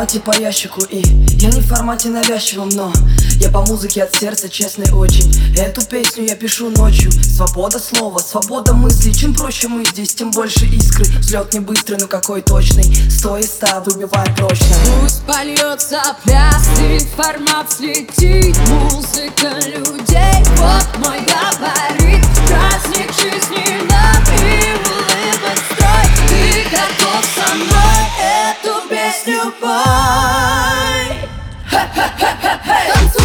формате по ящику, и я не в формате навязчивом, но я по музыке от сердца, честный очень. Эту песню я пишу ночью. Свобода слова, свобода мысли. Чем проще мы здесь, тем больше искры. Взлет не быстрый, но какой точный. 100 из 100 выбивает прочно. Пусть польется пляс, и формат слетит. Музыка людей, вот мой габарит. Праздник жизни нам и улыбок строй. Ты готов со мной эту песню пой. Танцуй!